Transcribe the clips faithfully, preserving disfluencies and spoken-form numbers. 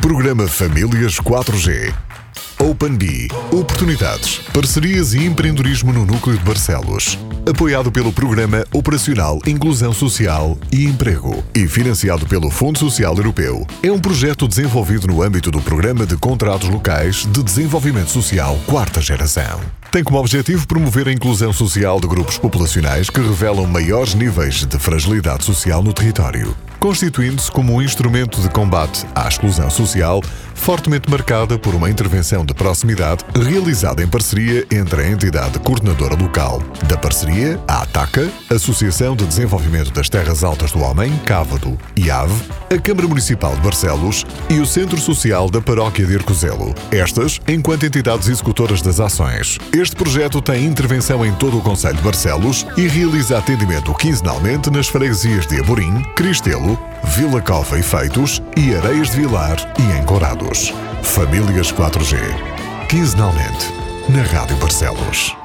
Programa Famílias quatro G. Open Bee. Oportunidades, parcerias e empreendedorismo no Núcleo de Barcelos. Apoiado pelo Programa Operacional Inclusão Social e Emprego e financiado pelo Fundo Social Europeu. É um projeto desenvolvido no âmbito do Programa de Contratos Locais de Desenvolvimento Social Quarta Geração. Tem como objetivo promover a inclusão social de grupos populacionais que revelam maiores níveis de fragilidade social no território, constituindo-se como um instrumento de combate à exclusão social, fortemente marcada por uma intervenção de proximidade realizada em parceria entre a entidade coordenadora local da parceria, a ATACA, Associação de Desenvolvimento das Terras Altas do Homem, Cávado e Ave, a Câmara Municipal de Barcelos e o Centro Social da Paróquia de Arcozelo, estas enquanto entidades executoras das ações. Este projeto tem intervenção em todo o concelho de Barcelos e realiza atendimento quinzenalmente nas freguesias de Amorim, Cristelo, Vila Cova e Feitos e Areias de Vilar e em Corados. Famílias quatro G. Quinzenalmente, na Rádio Barcelos.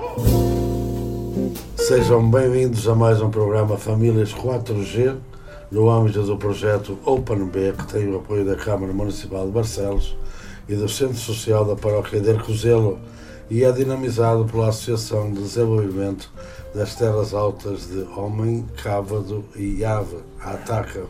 Sejam bem-vindos a mais um programa Famílias quatro G, no âmbito do projeto Open Bee, que tem o apoio da Câmara Municipal de Barcelos e do Centro Social da Paróquia de Arcozelo e é dinamizado pela Associação de Desenvolvimento das Terras Altas de Homem, Cávado e Ave, a ATACA.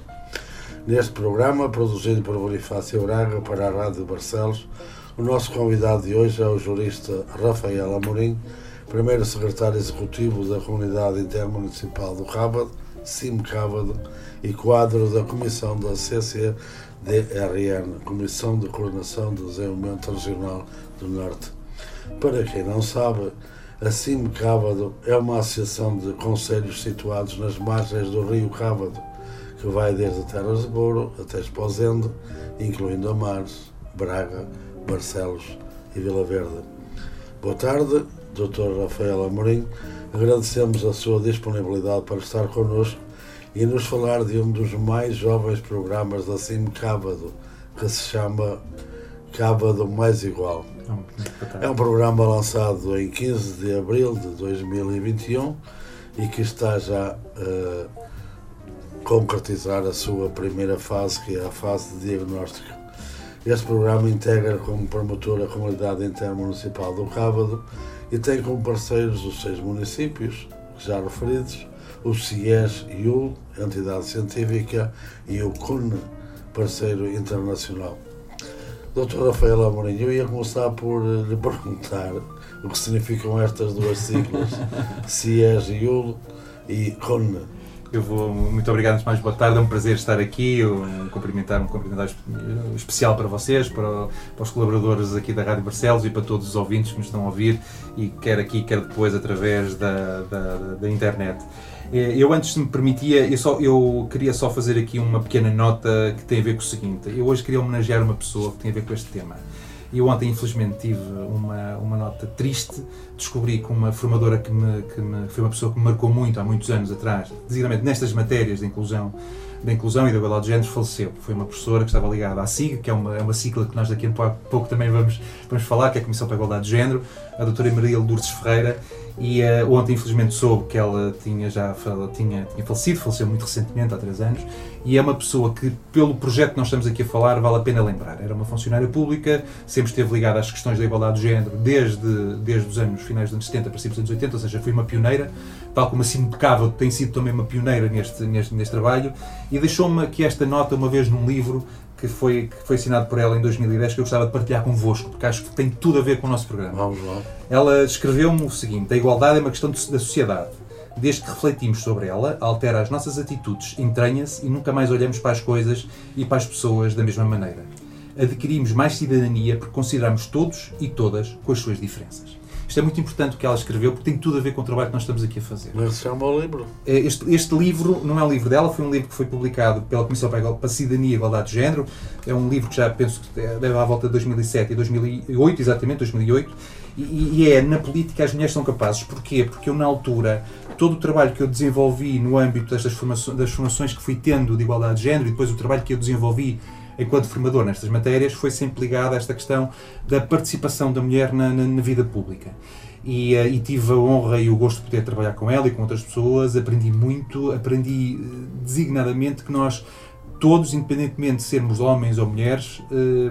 Neste programa, produzido por Bonifácio Braga para a Rádio de Barcelos, o nosso convidado de hoje é o jurista Rafael Amorim, primeiro secretário executivo da Comunidade Intermunicipal do Cávado, C I M Cávado, e quadro da Comissão da C C D R N, Comissão de Coordenação do Desenvolvimento Regional do Norte. Para quem não sabe, a C I M Cávado é uma associação de concelhos situados nas margens do rio Cávado, que vai desde Terras de Bouro até Esposende, incluindo Amares, Braga, Barcelos e Vila Verde. Boa tarde, doutor Rafael Amorim. Agradecemos a sua disponibilidade para estar connosco e nos falar de um dos mais jovens programas da C I M Cávado, que se chama Cávado Mais Igual. É um programa lançado em quinze de abril de dois mil e vinte e um e que está já a uh, concretizar a sua primeira fase, que é a fase de diagnóstico. Este programa integra como promotor a Comunidade Intermunicipal do Cávado e tem como parceiros os seis municípios, já referidos, o C I E S e U L, entidade científica, e o C U N, parceiro internacional. doutor Rafael Amorim, eu ia começar por lhe perguntar o que significam estas duas siglas, C I E S e U L e C U N. Eu vou, muito obrigado, antes de mais, boa tarde, é um prazer estar aqui, um cumprimentar, um cumprimentar especial para vocês, para, para os colaboradores aqui da Rádio Barcelos e para todos os ouvintes que nos estão a ouvir, e quer aqui, quer depois através da, da, da internet. Eu, antes, se me permitia, eu, só, eu queria só fazer aqui uma pequena nota que tem a ver com o seguinte. Eu hoje queria homenagear uma pessoa que tem a ver com este tema. Eu ontem, infelizmente, tive uma, uma nota triste. Descobri que uma formadora que, me, que me, foi uma pessoa que me marcou muito há muitos anos atrás, designadamente nestas matérias de inclusão, da inclusão e da igualdade de género, faleceu. Foi uma professora que estava ligada à S I G, que é uma, é uma sigla que nós daqui a pouco também vamos, vamos falar, que é a Comissão para a Igualdade de Género, a doutora Maria Lourdes Ferreira. E uh, ontem, infelizmente, soube que ela tinha já ela tinha, tinha falecido, faleceu muito recentemente, há três anos, e é uma pessoa que, pelo projeto que nós estamos aqui a falar, vale a pena lembrar. Era uma funcionária pública, sempre esteve ligada às questões da igualdade de género desde, desde os anos finais dos anos setenta, princípios dos anos oitenta, ou seja, foi uma pioneira, tal como a C I M Cávado tem sido também uma pioneira neste, neste, neste trabalho, e deixou-me aqui esta nota uma vez num livro que foi, que foi assinado por ela em dois mil e dez, que eu gostava de partilhar convosco, porque acho que tem tudo a ver com o nosso programa. Vamos lá. Ela escreveu-me o seguinte: a igualdade é uma questão de, da sociedade. Desde que refletimos sobre ela, altera as nossas atitudes, entranha-se e nunca mais olhamos para as coisas e para as pessoas da mesma maneira. Adquirimos mais cidadania porque consideramos todos e todas com as suas diferenças. Isto é muito importante o que ela escreveu, porque tem tudo a ver com o trabalho que nós estamos aqui a fazer. Mas se chama o livro? Este, este livro não é um livro dela, foi um livro que foi publicado pela Comissão para a Cidadania e Igualdade de Género. É um livro que já penso que deve à volta de dois mil e sete e dois mil e oito, exatamente, dois mil e oito. E, e é, na política, as mulheres são capazes. Porquê? Porque eu, na altura, todo o trabalho que eu desenvolvi no âmbito destas formações, das formações que fui tendo de igualdade de género, e depois o trabalho que eu desenvolvi enquanto formador nestas matérias, foi sempre ligado a esta questão da participação da mulher na, na, na vida pública. E, uh, e tive a honra e o gosto de poder trabalhar com ela e com outras pessoas. Aprendi muito, aprendi uh, designadamente que nós todos, independentemente de sermos homens ou mulheres,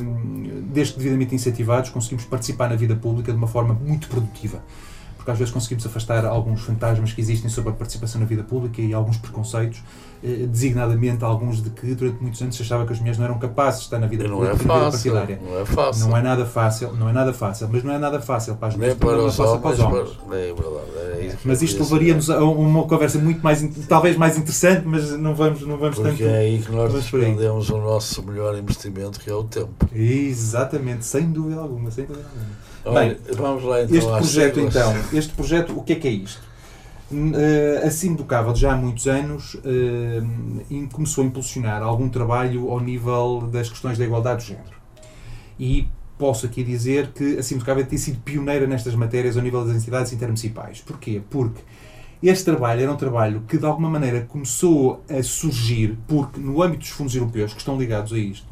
desde que devidamente incentivados, conseguimos participar na vida pública de uma forma muito produtiva. Porque às vezes conseguimos afastar alguns fantasmas que existem sobre a participação na vida pública e alguns preconceitos, designadamente alguns de que durante muitos anos se achava que as mulheres não eram capazes de estar na vida não pública, é fácil, na vida partidária. Não é fácil. Não é nada fácil, não é nada fácil, mas não é nada fácil para as mulheres, nem para não os é fácil homens, para os homens. Para... É verdade, é isso. Mas isto levaria-nos a uma conversa muito mais, talvez mais interessante, mas não vamos, não vamos Porque tanto... é aí que nós despendemos o nosso melhor investimento, que é o tempo. Exatamente, sem dúvida alguma, sem dúvida alguma. Olha, Bem, vamos lá então este projeto, siglas. então, este projeto, o que é que é isto? Uh, a Sindocável, já há muitos anos, uh, começou a impulsionar algum trabalho ao nível das questões da igualdade de género. E posso aqui dizer que a Sindocável tem sido pioneira nestas matérias ao nível das entidades intermunicipais. Porquê? Porque este trabalho era um trabalho que, de alguma maneira, começou a surgir, porque no âmbito dos fundos europeus, que estão ligados a isto,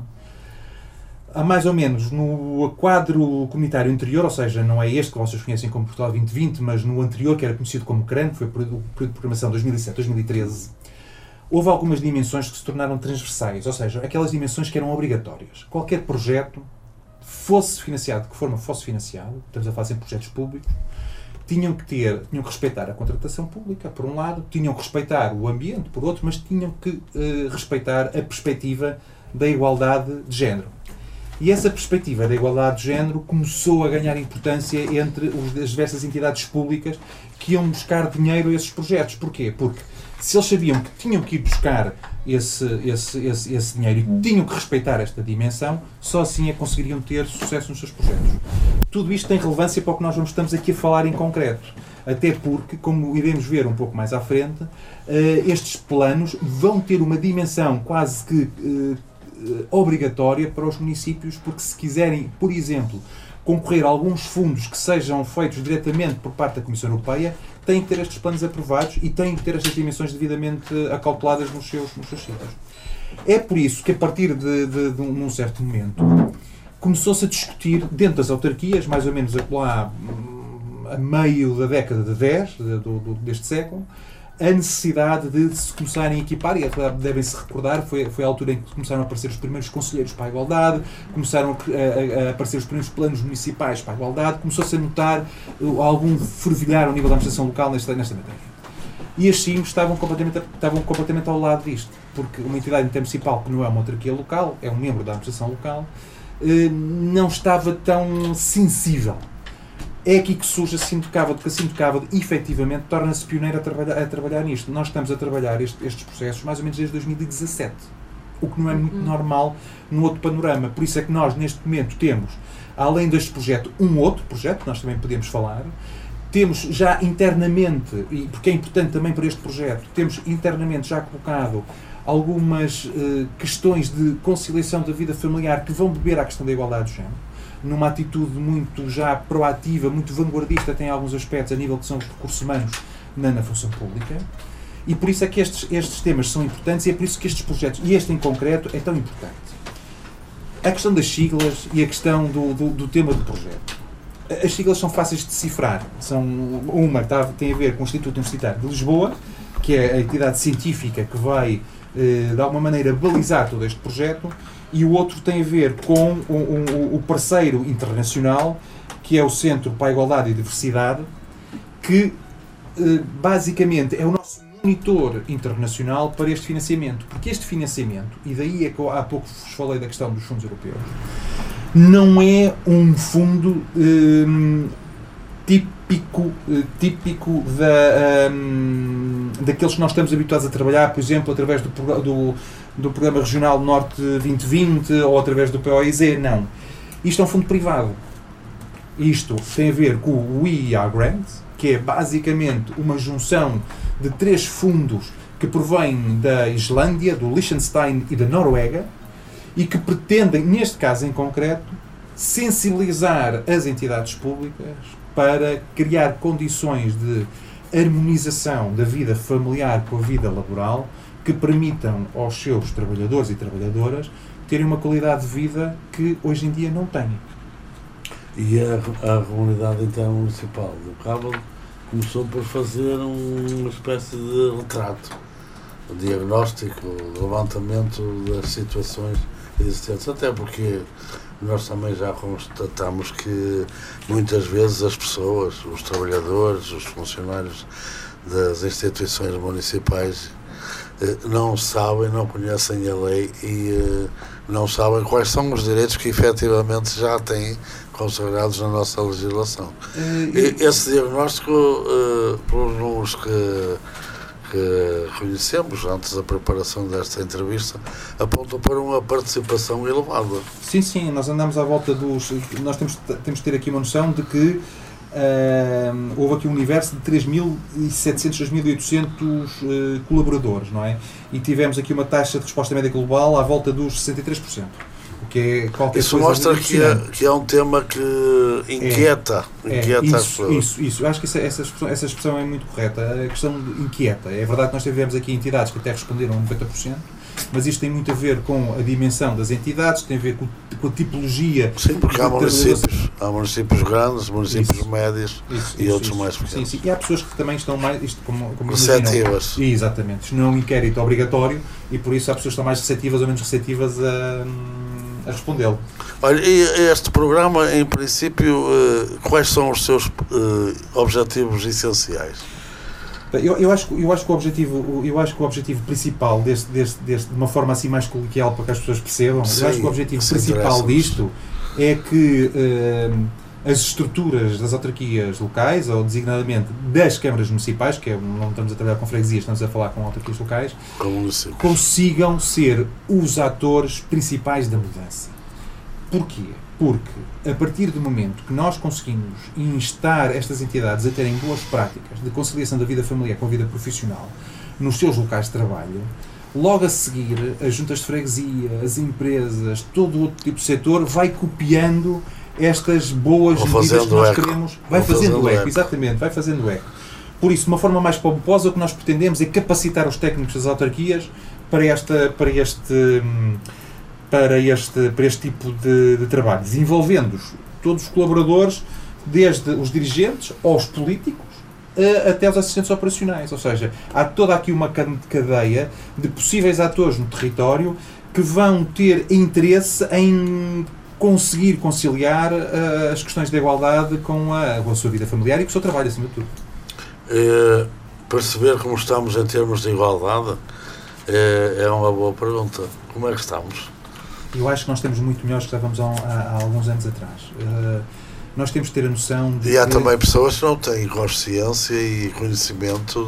há mais ou menos no quadro comunitário anterior, ou seja, não é este que vocês conhecem como Portugal vinte vinte, mas no anterior, que era conhecido como CRAN, que foi o período de programação dois mil e sete a dois mil e treze, houve algumas dimensões que se tornaram transversais, ou seja, aquelas dimensões que eram obrigatórias. Qualquer projeto, fosse financiado, de que forma fosse financiado, estamos a falar sempre de projetos públicos, tinham que ter, tinham que respeitar a contratação pública, por um lado, tinham que respeitar o ambiente, por outro, mas tinham que uh, respeitar a perspectiva da igualdade de género. E essa perspectiva da igualdade de género começou a ganhar importância entre as diversas entidades públicas que iam buscar dinheiro a esses projetos. Porquê? Porque se eles sabiam que tinham que ir buscar esse, esse, esse, esse dinheiro e tinham que respeitar esta dimensão, só assim é que conseguiriam ter sucesso nos seus projetos. Tudo isto tem relevância para o que nós estamos aqui a falar em concreto. Até porque, como iremos ver um pouco mais à frente, estes planos vão ter uma dimensão quase que obrigatória para os municípios, porque se quiserem, por exemplo, concorrer a alguns fundos que sejam feitos diretamente por parte da Comissão Europeia, têm que ter estes planos aprovados e têm que ter estas dimensões devidamente acauteladas nos seus, nos seus sítios. É por isso que, a partir de, de, de um certo momento, começou-se a discutir dentro das autarquias, mais ou menos lá a meio da década de dez, de, de, deste século, a necessidade de se começarem a equipar, e devem-se recordar, foi, foi a altura em que começaram a aparecer os primeiros conselheiros para a igualdade, começaram a, a, a aparecer os primeiros planos municipais para a igualdade, começou-se a notar algum fervilhar ao nível da administração local nesta, nesta matéria. E as C I Ms estavam completamente, estavam completamente ao lado disto, porque uma entidade intermunicipal, que não é uma autarquia local, é um membro da administração local, não estava tão sensível. É aqui que surge a Sindocável, porque a Sindocável, efetivamente, torna-se pioneira a trabalhar, a trabalhar nisto. Nós estamos a trabalhar este, estes processos mais ou menos desde dois mil e dezassete, o que não é muito uhum. normal no outro panorama. Por isso é que nós, neste momento, temos, além deste projeto, um outro projeto, que nós também podemos falar, temos já internamente, e porque é importante também para este projeto, temos internamente já colocado algumas uh, questões de conciliação da vida familiar que vão beber à questão da igualdade de género, numa atitude muito já proativa, muito vanguardista, tem alguns aspectos a nível que são os recursos humanos na, na função pública, e por isso é que estes, estes temas são importantes e é por isso que estes projetos, e este em concreto, é tão importante. A questão das siglas e a questão do, do, do tema do projeto. As siglas são fáceis de decifrar. São, uma tá, tem a ver com o Instituto Universitário de Lisboa, que é a entidade científica que vai, eh, de alguma maneira, balizar todo este projeto, e o outro tem a ver com o, o, o parceiro internacional, que é o Centro para a Igualdade e Diversidade, que eh, basicamente é o nosso monitor internacional para este financiamento. Porque este financiamento, e daí é que eu há pouco vos falei da questão dos fundos europeus, não é um fundo eh, típico, eh, típico da, um, daqueles que nós estamos habituados a trabalhar, por exemplo, através do, do do Programa Regional Norte vinte vinte ou através do P O I Z, não. Isto é um fundo privado. Isto tem a ver com o I E A Grant, que é basicamente uma junção de três fundos que provêm da Islândia, do Liechtenstein e da Noruega e que pretendem, neste caso em concreto, sensibilizar as entidades públicas para criar condições de harmonização da vida familiar com a vida laboral que permitam aos seus trabalhadores e trabalhadoras terem uma qualidade de vida que hoje em dia não têm. E a, a comunidade intermunicipal do Cabo começou por fazer uma espécie de retrato o diagnóstico, o levantamento das situações existentes, até porque nós também já constatamos que muitas vezes as pessoas, os trabalhadores, os funcionários das instituições municipais não sabem, não conhecem a lei e não sabem quais são os direitos que efetivamente já têm consagrados na nossa legislação. E esse diagnóstico, pelos números que, que conhecemos antes da preparação desta entrevista, aponta para uma participação elevada. Sim, sim, nós andamos à volta dos... Nós temos, temos de ter aqui uma noção de que Uh, houve aqui um universo de três mil e setecentos, três mil e oitocentos uh, colaboradores, não é? E tivemos aqui uma taxa de resposta média global à volta dos sessenta e três por cento. O que é qualquer isso coisa mostra que é, que é um tema que inquieta, é, inquieta é, as isso, pessoas. Isso, isso. Eu acho que essa, essa, expressão, essa expressão é muito correta. A questão de inquieta. É verdade que nós tivemos aqui entidades que até responderam a noventa por cento, mas isto tem muito a ver com a dimensão das entidades, tem a ver com, com a tipologia. Sim, porque há municípios, há municípios grandes, municípios isso, médios isso, e isso, outros isso. mais pequenos. Sim, sim. E há pessoas que também estão mais, isto como, como receptivas. Exatamente. Isto não é um inquérito obrigatório e por isso há pessoas que estão mais receptivas ou menos receptivas a, a respondê-lo. Olha, e este programa, em princípio, quais são os seus objetivos essenciais? Eu, eu, acho, eu, acho que o objetivo, eu acho que o objetivo principal, deste, deste, deste, de uma forma assim mais coloquial para que as pessoas percebam, sim, eu acho que o objetivo principal disto é que uh, as estruturas das autarquias locais, ou designadamente das câmaras municipais, que é, não estamos a trabalhar com freguesias, estamos a falar com autarquias locais, consigam ser os atores principais da mudança. Porquê? Porque, a partir do momento que nós conseguimos instar estas entidades a terem boas práticas de conciliação da vida familiar com a vida profissional nos seus locais de trabalho, logo a seguir, as juntas de freguesia, as empresas, todo outro tipo de setor vai copiando estas boas medidas que nós eco. queremos. Vai Vou fazendo, fazendo eco, eco, exatamente, vai fazendo eco. Por isso, de uma forma mais pomposa, o que nós pretendemos é capacitar os técnicos das autarquias para, esta, para este... Para este, para este tipo de, de trabalho, desenvolvendo-os todos os colaboradores, desde os dirigentes aos políticos, a, até os assistentes operacionais. Ou seja, há toda aqui uma cadeia de possíveis atores no território que vão ter interesse em conseguir conciliar uh, as questões da igualdade com a, com a sua vida familiar e com o seu trabalho, acima de tudo. É, perceber como estamos em termos de igualdade é, é uma boa pergunta. Como é que estamos? Eu acho que nós estamos muito melhores do que estávamos há, há, há alguns anos atrás. Uh, nós temos que ter a noção de... E há que... também pessoas que não têm consciência e conhecimento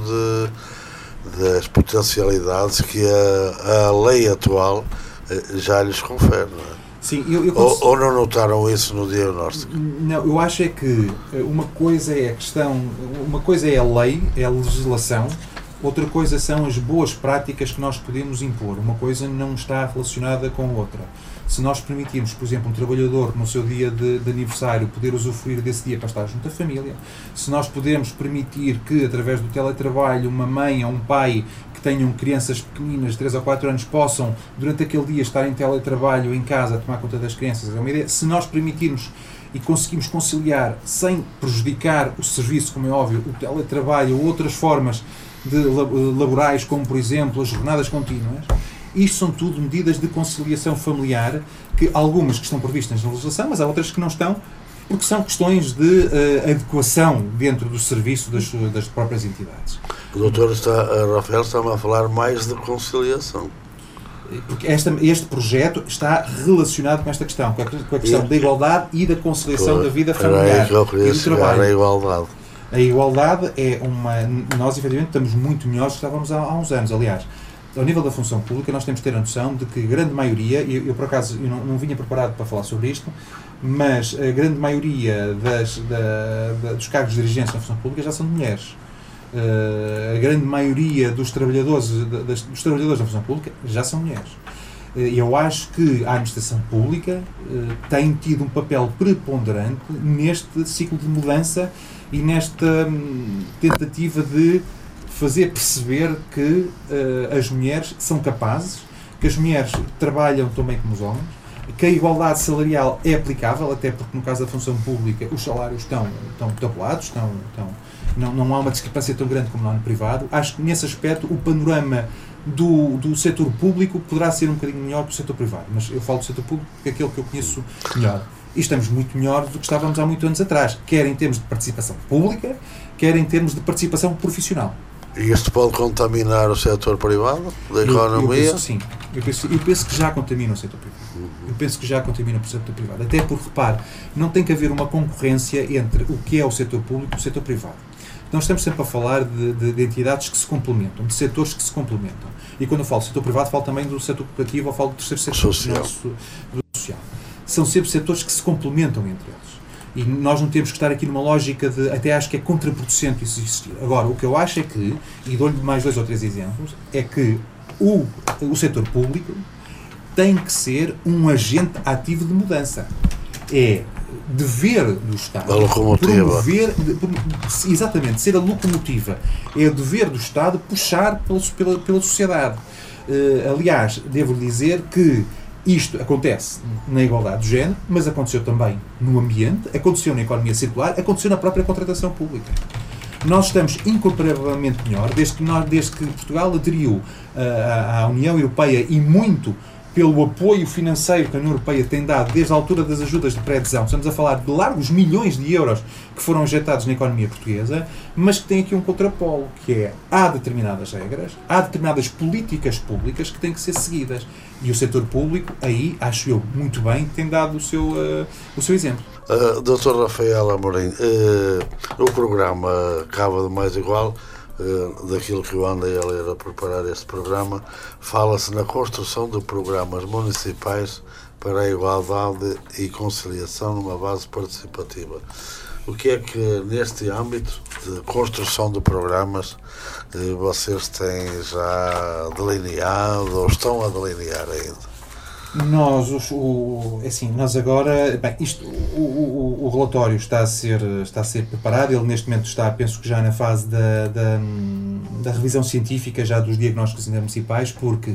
de, das potencialidades que a, a lei atual uh, já lhes confere, não é? Sim, eu, eu cons... ou, ou não notaram isso no diagnóstico? Não, eu acho é que uma coisa é a questão... Uma coisa é a lei, é a legislação. Outra coisa são as boas práticas que nós podemos impor. Uma coisa não está relacionada com outra. Se nós permitirmos, por exemplo, um trabalhador no seu dia de, de aniversário poder usufruir desse dia para estar junto à família, se nós podemos permitir que, através do teletrabalho, uma mãe ou um pai que tenham crianças pequeninas de três ou quatro anos possam, durante aquele dia, estar em teletrabalho em casa a tomar conta das crianças, é uma ideia. Se nós permitirmos e conseguimos conciliar, sem prejudicar o serviço, como é óbvio, o teletrabalho ou outras formas de laborais, como por exemplo as jornadas contínuas, isto são tudo medidas de conciliação familiar, que algumas que estão previstas na legislação, mas há outras que não estão, porque são questões de uh, adequação dentro do serviço das, das próprias entidades. O doutor está, a Rafael está-me a falar mais de conciliação. Porque esta, este projeto está relacionado com esta questão, com a, com a questão e, da igualdade e da conciliação foi, da vida familiar e do trabalho. A igualdade. A igualdade é uma... Nós, efetivamente, estamos muito melhores do que estávamos há, há uns anos. Aliás, ao nível da função pública, nós temos de ter a noção de que a grande maioria, eu, eu por acaso eu não, não vinha preparado para falar sobre isto, mas a grande maioria das, da, da, dos cargos de dirigentes na função pública já são de mulheres. Uh, a grande maioria dos trabalhadores, das, dos trabalhadores da função pública já são mulheres. Uh, eu acho que a administração pública uh, tem tido um papel preponderante neste ciclo de mudança e nesta hum, tentativa de fazer perceber que uh, as mulheres são capazes, que as mulheres trabalham tão bem como os homens, que a igualdade salarial é aplicável, até porque no caso da função pública os salários estão, estão tabulados, estão, estão, não, não há uma discrepância tão grande como no ano privado. Acho que nesse aspecto o panorama do, do setor público poderá ser um bocadinho melhor que o setor privado, mas eu falo do setor público porque é aquele que eu conheço melhor. E estamos muito melhor do que estávamos há muitos anos atrás, quer em termos de participação pública, quer em termos de participação profissional. E isto pode contaminar o setor privado, da economia? Eu, eu penso que sim. Eu penso, eu penso que já contamina o setor privado. Eu penso que já contamina o setor privado. Até porque, repare, não tem que haver uma concorrência entre o que é o setor público e o setor privado. Nós estamos sempre a falar de, de, de entidades que se complementam, de setores que se complementam. E quando eu falo setor privado, falo também do setor cooperativo ou falo do terceiro setor social. Nosso, do social. São sempre setores que se complementam entre eles. E nós não temos que estar aqui numa lógica de, até acho que é contraproducente isso existir. Agora, o que eu acho é que, e dou-lhe mais dois ou três exemplos, é que o, o setor público tem que ser um agente ativo de mudança. É dever do Estado a locomotiva. promover, exatamente, ser a locomotiva. É dever do Estado puxar pela, pela, pela sociedade. Uh, aliás, devo dizer que isto acontece na igualdade de género, mas aconteceu também no ambiente, aconteceu na economia circular, aconteceu na própria contratação pública. Nós estamos incomparavelmente melhor desde que, nós, desde que Portugal aderiu uh, à União Europeia e muito pelo apoio financeiro que a União Europeia tem dado desde a altura das ajudas de pré-adesão. Estamos a falar de largos milhões de euros que foram injetados na economia portuguesa, mas que tem aqui um contrapolo, que é, há determinadas regras, há determinadas políticas públicas que têm que ser seguidas. E o setor público, aí, acho eu, muito bem, tem dado o seu, uh, o seu exemplo. Uh, doutor Rafael Amorim, uh, o programa Cava do Mais Igual, uh, daquilo que eu andei a ler a preparar este programa, fala-se na construção de programas municipais para a igualdade e conciliação numa base participativa. O que é que, neste âmbito de construção de programas, vocês têm já delineado ou estão a delinear ainda? Nós, os, o, assim, nós agora, bem, isto, o, o, o relatório está a, ser, está a ser preparado, ele neste momento está, penso que já na fase da, da, da revisão científica já dos diagnósticos intermunicipais, porque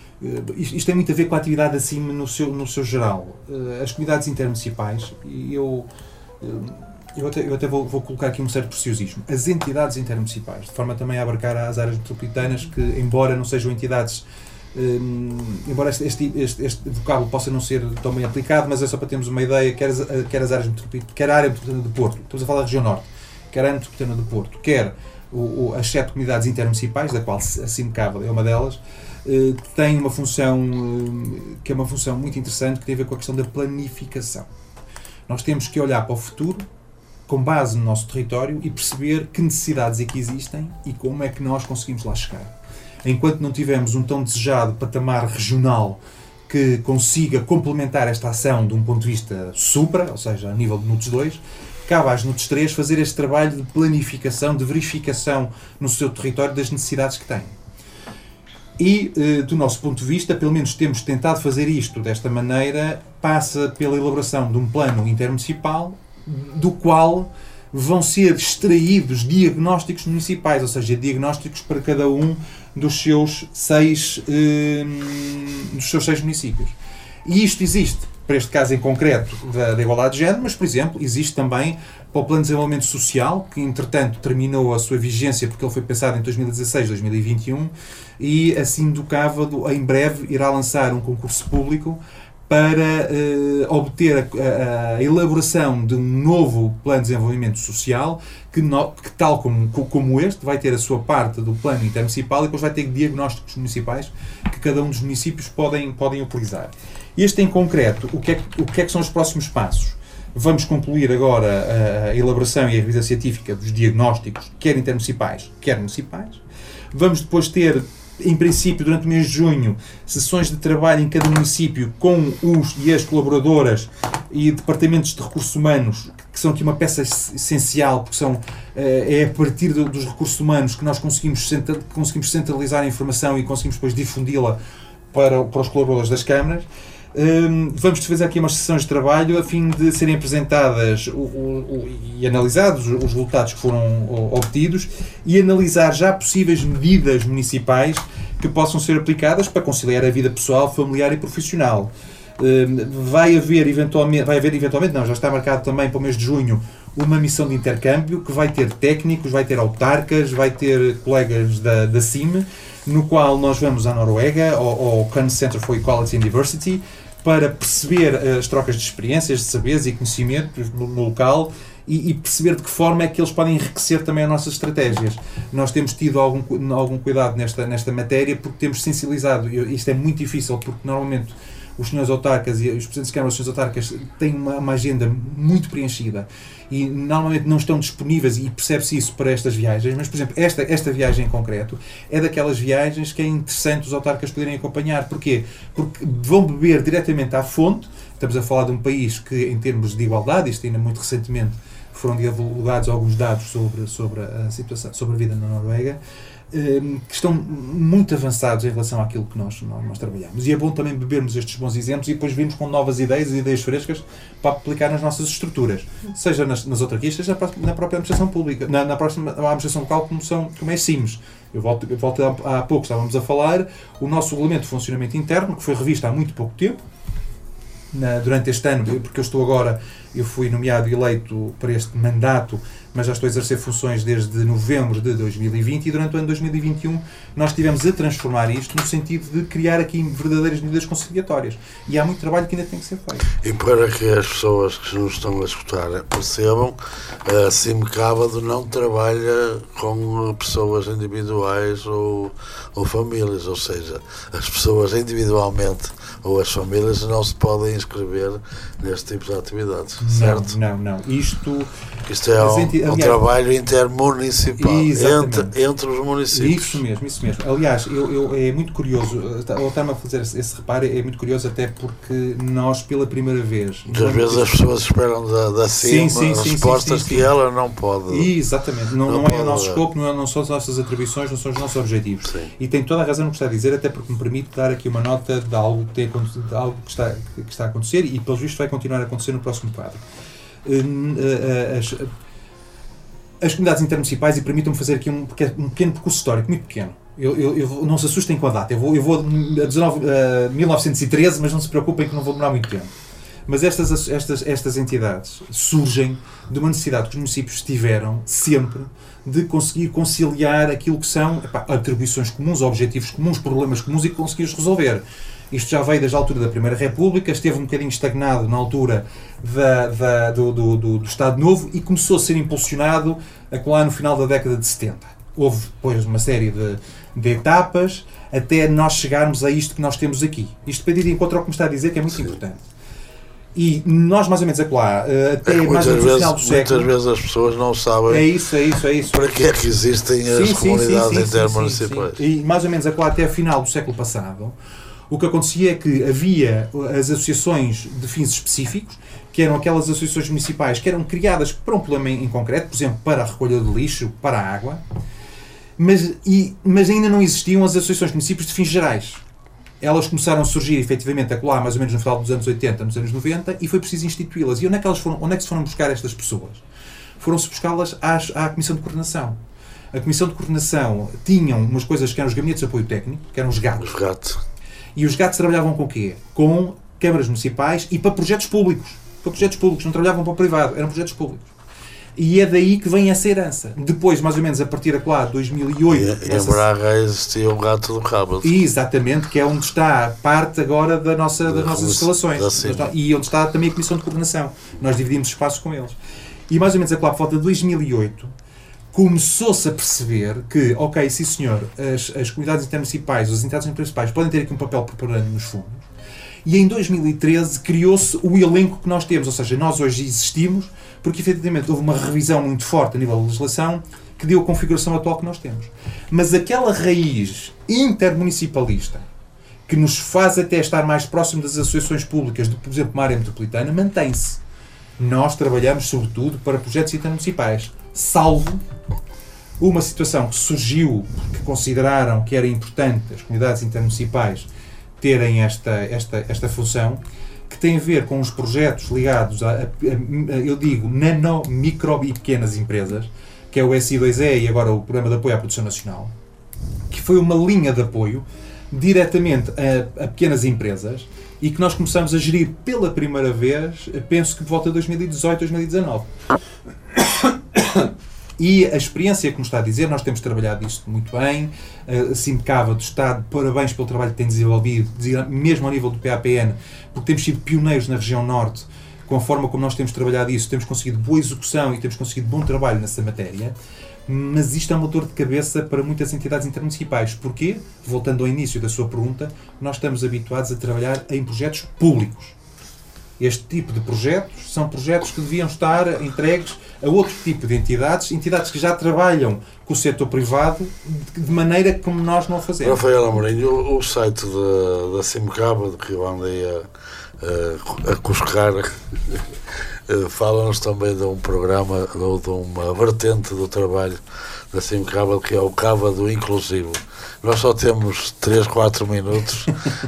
isto, isto tem muito a ver com a atividade acima no seu, no seu geral. As comunidades intermunicipais, e eu... Eu até, eu até vou, vou colocar aqui um certo preciosismo. As entidades intermunicipais, de forma também a abarcar as áreas metropolitanas, que, embora não sejam entidades, um, embora este, este, este, este vocábulo possa não ser tão bem aplicado, mas é só para termos uma ideia, quer as, quer as áreas metropolitanas, quer a área metropolitana do Porto, estamos a falar da região norte, quer a área metropolitana do Porto, quer o, o, as sete comunidades intermunicipais, da qual a Cimecava é uma delas, uh, tem uma função, uh, que é uma função muito interessante, que tem a ver com a questão da planificação. Nós temos que olhar para o futuro, com base no nosso território, e perceber que necessidades é que existem e como é que nós conseguimos lá chegar. Enquanto não tivermos um tão desejado patamar regional que consiga complementar esta ação de um ponto de vista supra, ou seja, a nível de N U T S dois, cabe às N U T S três fazer este trabalho de planificação, de verificação no seu território das necessidades que tem. E, do nosso ponto de vista, pelo menos temos tentado fazer isto desta maneira, passa pela elaboração de um plano intermunicipal do qual vão ser extraídos diagnósticos municipais, ou seja, diagnósticos para cada um dos seus seis, eh, dos seus seis municípios. E isto existe, para este caso em concreto, da, da igualdade de género, mas, por exemplo, existe também para o Plano de Desenvolvimento Social, que, entretanto, terminou a sua vigência, porque ele foi pensado em dois mil e dezasseis, dois mil e vinte e um, e assim do Cávado, em breve, irá lançar um concurso público para uh, obter a, a, a elaboração de um novo plano de desenvolvimento social que, no, que tal como, como este, vai ter a sua parte do plano intermunicipal e depois vai ter diagnósticos municipais que cada um dos municípios podem, podem utilizar. Este em concreto, o que, é, o que é que são os próximos passos? Vamos concluir agora a, a elaboração e a revisão científica dos diagnósticos, quer intermunicipais, quer municipais. Vamos depois ter, em princípio, durante o mês de junho, sessões de trabalho em cada município com os e as colaboradoras e departamentos de recursos humanos, que são aqui uma peça essencial, porque são, é a partir dos recursos humanos que nós conseguimos, conseguimos centralizar a informação e conseguimos depois difundi-la para, para os colaboradores das câmaras. Vamos fazer aqui umas sessões de trabalho a fim de serem apresentadas o, o, o, e analisados os resultados que foram obtidos e analisar já possíveis medidas municipais que possam ser aplicadas para conciliar a vida pessoal, familiar e profissional. Vai haver eventualmente, vai haver eventualmente, não, já está marcado também para o mês de junho, uma missão de intercâmbio que vai ter técnicos, vai ter autarcas, vai ter colegas da, da C I M, no qual nós vamos à Noruega, ao, ao Cannes Center for Equality and Diversity, para perceber as trocas de experiências, de saberes e conhecimentos no, no local e, e perceber de que forma é que eles podem enriquecer também as nossas estratégias. Nós temos tido algum, algum cuidado nesta, nesta matéria porque temos sensibilizado. Isto é muito difícil porque normalmente os senhores autarcas e os presidentes de Câmara, os senhores autarcas têm uma, uma agenda muito preenchida e normalmente não estão disponíveis e percebe-se isso para estas viagens, mas, por exemplo, esta, esta viagem em concreto é daquelas viagens que é interessante os autarcas poderem acompanhar. Porquê? Porque vão beber diretamente à fonte. Estamos a falar de um país que, em termos de igualdade, isto ainda muito recentemente foram divulgados alguns dados sobre, sobre a situação, sobre a vida na Noruega, que estão muito avançados em relação àquilo que nós, nós, nós trabalhamos. E é bom também bebermos estes bons exemplos e depois virmos com novas ideias e ideias frescas para aplicar nas nossas estruturas, seja nas, nas autarquias, seja na própria administração pública, na, na próxima administração local, como, são, como é C I M S. Eu volto, eu volto há, há pouco, estávamos a falar, o nosso regulamento de funcionamento interno, que foi revisto há muito pouco tempo, na, durante este ano, porque eu estou agora, eu fui nomeado e eleito para este mandato, mas já estou a exercer funções desde novembro de dois mil e vinte e durante o ano dois mil e vinte e um nós estivemos a transformar isto no sentido de criar aqui verdadeiras medidas conciliatórias. E há muito trabalho que ainda tem que ser feito. E para que as pessoas que nos estão a escutar percebam, a CIMCABAD não trabalha com pessoas individuais ou, ou famílias, ou seja, as pessoas individualmente ou as famílias não se podem inscrever neste tipo de atividades, não, certo? Não, não. Isto, Isto é um, enti... Aliás, um trabalho intermunicipal entre, entre os municípios. Isso mesmo, isso mesmo. Aliás, eu, eu, é muito curioso, ao estar-me a fazer esse, esse reparo, é muito curioso até porque nós, pela primeira vez... Muitas vezes as pessoas esperam da, da C I M sim, sim, respostas sim, sim, sim, que sim. ela não pode... Exatamente. Não, não, não é o nosso escopo, não, é, não são as nossas atribuições, não são os nossos objetivos. Sim. E tem toda a razão no que está a dizer, até porque me permite dar aqui uma nota de algo que, tem, de algo que, está, que está a acontecer e, pelos vistos, vai continuar a acontecer no próximo quadro. As, as comunidades intermunicipais, e permitam-me fazer aqui um, um pequeno percurso histórico, muito pequeno. Eu, eu, eu, não se assustem com a data, eu vou, eu vou a, dezenove, a mil novecentos e treze, mas não se preocupem que não vou demorar muito tempo. Mas estas, estas, estas entidades surgem de uma necessidade que os municípios tiveram sempre de conseguir conciliar aquilo que são epá, atribuições comuns, objetivos comuns, problemas comuns e conseguir-os resolver. Isto já veio desde a altura da Primeira República, esteve um bocadinho estagnado na altura da, da, do, do, do, do Estado Novo e começou a ser impulsionado lá no final da década de setenta. Houve depois uma série de, de etapas até nós chegarmos a isto que nós temos aqui. Isto para ir de encontro ao que me está a dizer, que é muito Sim. importante. E nós, mais ou menos, acolá, até é mais ou menos no final do século... Muitas vezes as pessoas não sabem... É isso, é isso, é isso. Para que é que existem as sim, comunidades sim, sim, intermunicipais. Sim, sim. E mais ou menos acolá até a final do século passado, o que acontecia é que havia as associações de fins específicos, que eram aquelas associações municipais que eram criadas para um problema em concreto, por exemplo, para a recolha de lixo, para a água, mas, e, mas ainda não existiam as associações de municípios de fins gerais. Elas começaram a surgir, efetivamente, acolá, mais ou menos no final dos anos oitenta, nos anos noventa, e foi preciso instituí-las. E onde é que elas foram, onde é que se foram buscar estas pessoas? Foram-se buscá-las às, à Comissão de Coordenação. A Comissão de Coordenação tinham umas coisas que eram os gabinetes de apoio técnico, que eram os gatos. Os gatos. E os gatos trabalhavam com o quê? Com câmaras municipais e para projetos públicos. Para projetos públicos, não trabalhavam para o privado, eram projetos públicos. E é daí que vem essa herança. Depois, mais ou menos, a partir de lá, dois mil e oito... E, essa... Em Braga existia o gato do Cabo. Exatamente, que é onde está parte agora da nossa, das nossas instalações. E onde está também a Comissão de Coordenação. Nós dividimos espaços com eles. E mais ou menos, a lá, por volta de dois mil e oito, começou-se a perceber que, ok, sim senhor, as, as comunidades intermunicipais, as entidades intermunicipais podem ter aqui um papel preparando nos fundos. E em dois mil e treze criou-se o elenco que nós temos, ou seja, nós hoje existimos porque efetivamente houve uma revisão muito forte a nível de legislação que deu a configuração atual que nós temos. Mas aquela raiz intermunicipalista que nos faz até estar mais próximo das associações públicas, de, por exemplo, uma área metropolitana, mantém-se. Nós trabalhamos sobretudo para projetos intermunicipais, salvo uma situação que surgiu, que consideraram que era importante as comunidades intermunicipais terem esta, esta, esta função, que tem a ver com os projetos ligados a, a, a eu digo, nano, micro e pequenas empresas, que é o S I dois E e agora o Programa de Apoio à Produção Nacional, que foi uma linha de apoio diretamente a, a pequenas empresas e que nós começamos a gerir pela primeira vez, penso que de volta a dois mil e dezoito, dois mil e dezanove. E a experiência que nos está a dizer, nós temos trabalhado isto muito bem, a Simcava do Estado, parabéns pelo trabalho que tem desenvolvido, mesmo ao nível do P A P N, porque temos sido pioneiros na região norte, com a forma como nós temos trabalhado isso, temos conseguido boa execução e temos conseguido bom trabalho nessa matéria, mas isto é uma dor de cabeça para muitas entidades intermunicipais. Porquê? Voltando ao início da sua pergunta, nós estamos habituados a trabalhar em projetos públicos. Este tipo de projetos são projetos que deviam estar entregues a outro tipo de entidades, entidades que já trabalham com o setor privado de maneira como nós não fazemos. Rafael Amorim, o, o site da, da Simcava, de que eu andei a, a, a cuscar, fala-nos também de um programa, ou de uma vertente do trabalho da Simcava, que é o Cávado Inclusivo. Nós só temos três, quatro minutos.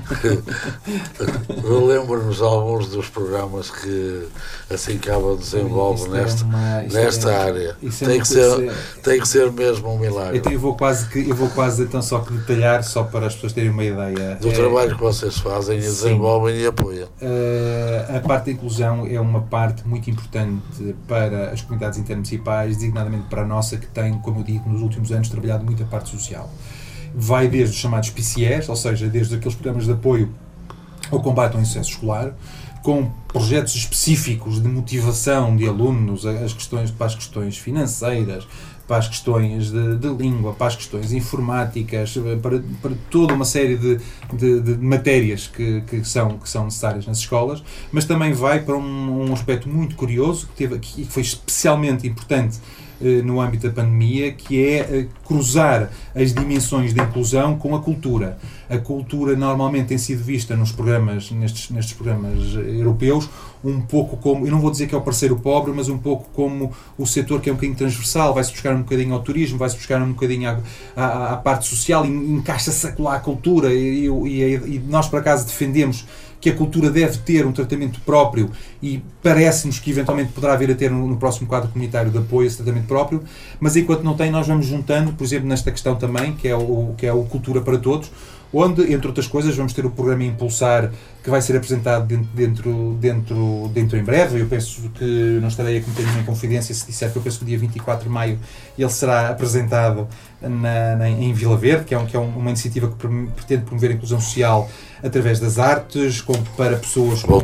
Relembro-nos alguns dos programas que a Simcava desenvolve nesta, é uma, nesta é, área. Tem, é que ser, tem que ser mesmo um milagre. Então eu vou quase, que, eu vou quase então só que detalhar, só para as pessoas terem uma ideia. Do é, trabalho que vocês fazem e sim, desenvolvem e apoiam. Uh, a parte da inclusão é uma parte muito importante para as comunidades intermunicipais, designadamente para a nossa, que tem, como eu digo, nos últimos anos trabalhado muito a parte social. Vai desde os chamados P C Es, ou seja, desde aqueles programas de apoio ao combate ao insucesso escolar, com projetos específicos de motivação de alunos as questões, para as questões financeiras, para as questões de, de língua, para as questões informáticas, para, para toda uma série de, de, de matérias que, que, são, que são necessárias nas escolas, mas também vai para um, um aspecto muito curioso, que, teve, que foi especialmente importante no âmbito da pandemia, que é cruzar as dimensões da inclusão com a cultura. A cultura normalmente tem sido vista nos programas, nestes, nestes programas europeus, um pouco como, eu não vou dizer que é o parceiro pobre, mas um pouco como o setor que é um bocadinho transversal, vai-se buscar um bocadinho ao turismo, vai-se buscar um bocadinho à, à, à parte social e encaixa-se lá a cultura e, e, e nós por acaso defendemos que a cultura deve ter um tratamento próprio e parece-nos que eventualmente poderá vir a ter no, no próximo quadro comunitário de apoio esse tratamento próprio, mas enquanto não tem, nós vamos juntando, por exemplo, nesta questão também, que é o, que é o Cultura para Todos, onde, entre outras coisas, vamos ter o programa Impulsar, que vai ser apresentado dentro, dentro, dentro, dentro em breve. Eu penso que não estarei a cometer nenhuma confidência se disser que eu penso que no dia vinte e quatro de maio ele será apresentado na, na, em Vila Verde, que é, um, que é uma iniciativa que pretende promover a inclusão social através das artes, com, para pessoas com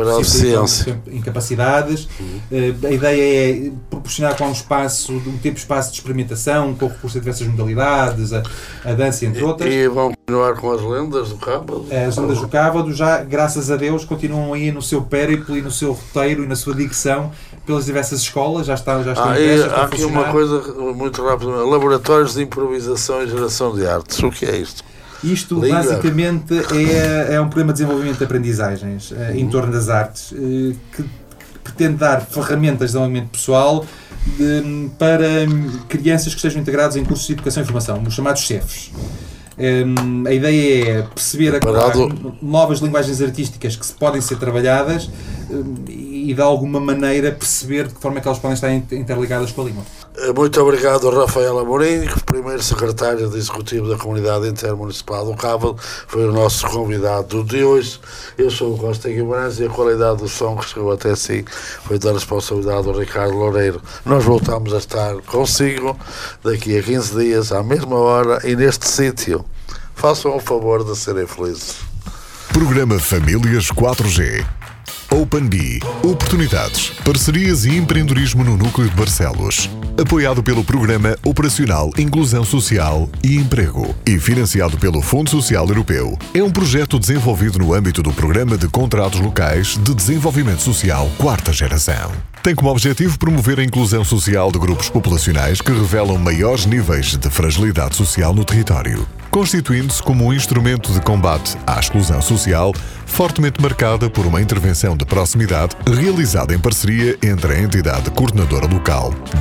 incapacidades. Uhum. Uh, a ideia é proporcionar com um espaço, um tempo espaço de experimentação, com recurso a diversas modalidades, a, a dança, entre outras. E, e vão continuar com as lendas do Cávado? As lendas do Cávado já, graças a Deus, continuam aí no seu périplo e no seu roteiro e na sua dicção pelas diversas escolas, já está, já está ah, em Há aqui uma coisa muito rápida, laboratórios de improvisação e geração de artes, o que é isto? Isto Liga. basicamente é, é um programa de desenvolvimento de aprendizagens uh, em torno das artes, uh, que, que pretende dar ferramentas de desenvolvimento pessoal de, para crianças que estejam integradas em cursos de educação e formação, os chamados C E Fs. Um, a ideia é perceber a, novas linguagens artísticas que se podem ser trabalhadas um, e de alguma maneira perceber de que forma é que elas podem estar interligadas com a língua. Muito obrigado, Rafael Amorim, primeiro secretário de Executivo da Comunidade Intermunicipal do Cávado, foi o nosso convidado de hoje. Eu sou o Costa Guimarães e a qualidade do som que chegou até si foi da responsabilidade do Ricardo Loureiro. Nós voltamos a estar consigo daqui a quinze dias, à mesma hora e neste sítio. Façam o favor de serem felizes. Programa Famílias quatro G. OpenBee. Oportunidades, parcerias e empreendedorismo no Núcleo de Barcelos. Apoiado pelo Programa Operacional Inclusão Social e Emprego e financiado pelo Fundo Social Europeu. É um projeto desenvolvido no âmbito do Programa de Contratos Locais de Desenvolvimento Social Quarta Geração. Tem como objetivo promover a inclusão social de grupos populacionais que revelam maiores níveis de fragilidade social no território, constituindo-se como um instrumento de combate à exclusão social, fortemente marcada por uma intervenção de proximidade realizada em parceria entre a entidade coordenadora local da Parceria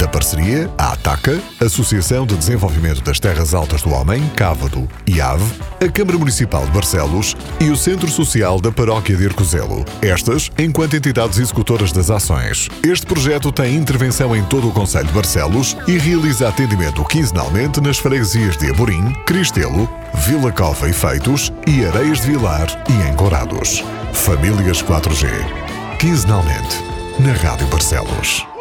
parceria, a ATACA, Associação de Desenvolvimento das Terras Altas do Homem, Cávado e Ave, a Câmara Municipal de Barcelos e o Centro Social da Paróquia de Arcozelo. Estas, enquanto entidades executoras das ações. Este projeto tem intervenção em todo o concelho de Barcelos e realiza atendimento quinzenalmente nas freguesias de Amorim, Cristelo, Vila Cova e Feitos e Areias de Vilar e Encorados. Famílias quatro G. Quinzenalmente, na Rádio Barcelos.